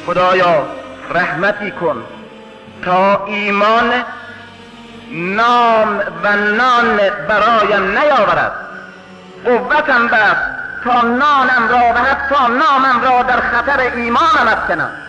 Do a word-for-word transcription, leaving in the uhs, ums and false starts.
خدایا رحمتی کن تا ایمان نام و نان برایم نیاورد، قوتم بخش تا نانم را و حتی نامم را در خطر ایمانم افکنم.